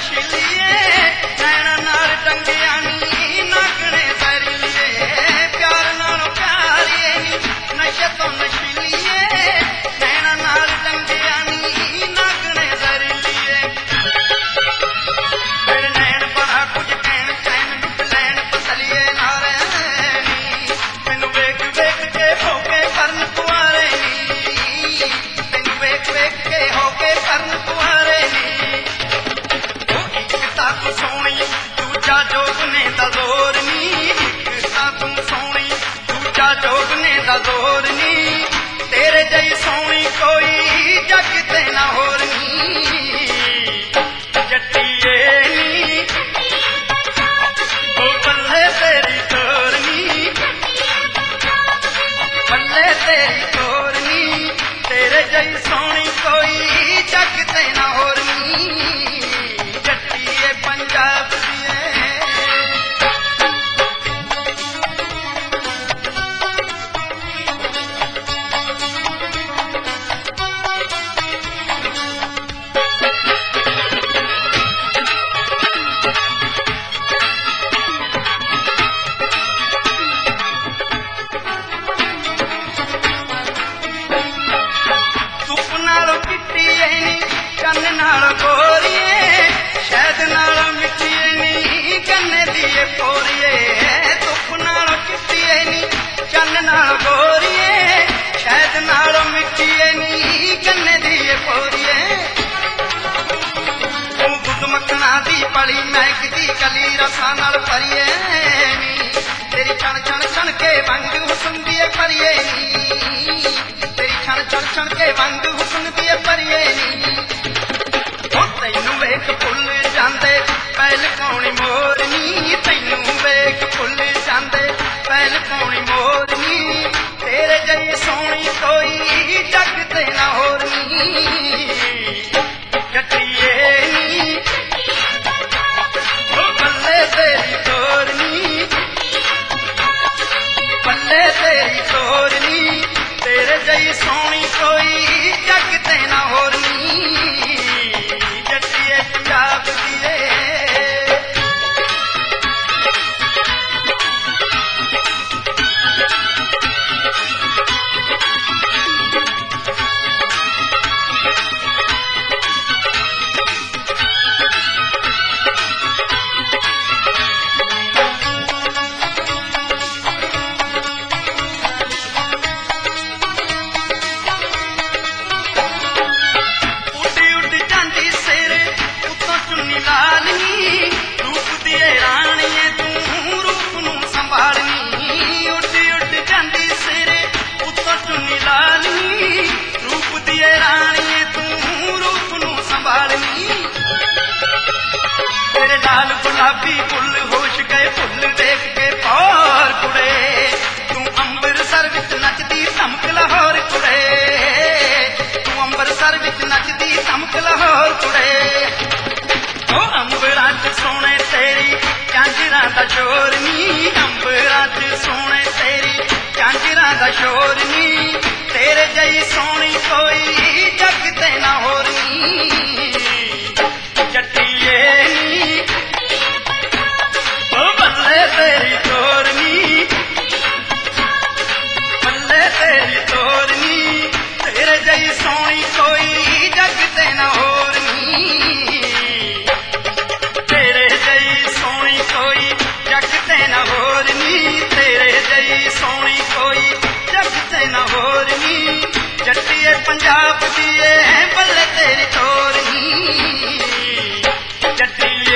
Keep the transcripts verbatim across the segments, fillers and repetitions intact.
नशीलिए नैना नाल टंगिया नी नागणे दरिए प्यार नालों प्यारिए नी नशे तो नशीलिए नैना नाल टंगिया नी नागणे दरिए मेरे नैन बड़ा कुछ कहन चैन लुट लैन पसलिए नारे नी मैनू वेख वेख के होके करन कुआरे नी मैनू वेख वेख के होके करन कुआरे नी सोनी दूजा जोगने दा जोर नी एक तां तू सोनी दूजा जोगने दा जोर नी तेरे जई सोनी कोई जग ते ना होर नी जट्टीए नी ओ बल्ले तेरी तोर नी बल्ले तेरी तोर नी तेरे जई सोनी कोई जग ते ना होर नी पंजाब धुप नालों चिट्टी नी चन्न नालों गोरीए शहद नालों मिट्टीए नी गन्ने दिए पोरिए धुप नालों चिट्टीए नी चन्न नालों गोरीए शहद नालों मिट्टीए नी गन्ने दिए पोरिए तू दुध मक्खना दी पली महकदी कली रसा नाल भरिए नी तेरी छण छण छण के वंग हुस्न दिए भरिए नी तेरी छण छण छण के वंग हुस्न दिए भरिए नी तैनू वेख फुल जांदे पैल कौनी मोरनी तैनू वेख फुल जांदे पैल कौनी मोरनी तेरे जई सोनी कोई जग ते ना होरनी जट्टीए नी ओ बल्ले तेरी तोरनी बल्ले तेरी तोरनी तेरे जई सोनी कोई जग ते ना होरनी पंजाब दिए लाल गुलाबी फुल होश गए फुल देख के फौर कुड़े तू अंबरसर विच नचदी धमक लाहौर कुड़े तू अंबरसर विच नचदी धमक लाहौर कुड़े ओ अंबरां च सोने तेरी झांजरां दा शोर नी अंबरां च सोने तेरी झांजरां दा शोर नी तेरे जई सोनी कोई जग ते ना होर नी जट्टीए नी ओ बल्ले तेरी तोरनी बल्ले तेरी तोरनी तेरे जई सोनी कोई जग ते ना होरनी तेरे जई सोनी कोई जग ते ना होरनी तेरे जई सोनी कोई जग ते ना होरनी जट्टीए पंजाब दिए बल्ले तेरी तोरनी जट्टीए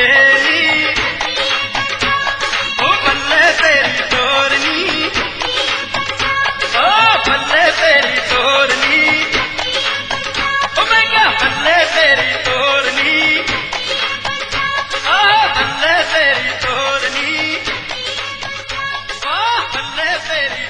ओ बल्ले तेरी तोरनी ओ बल्ले तेरी तोरनी ओ मैं क्या बल्ले तेरी तोरनी ओ बल्ले तेरी तोरनी ओ बल्ले तेरी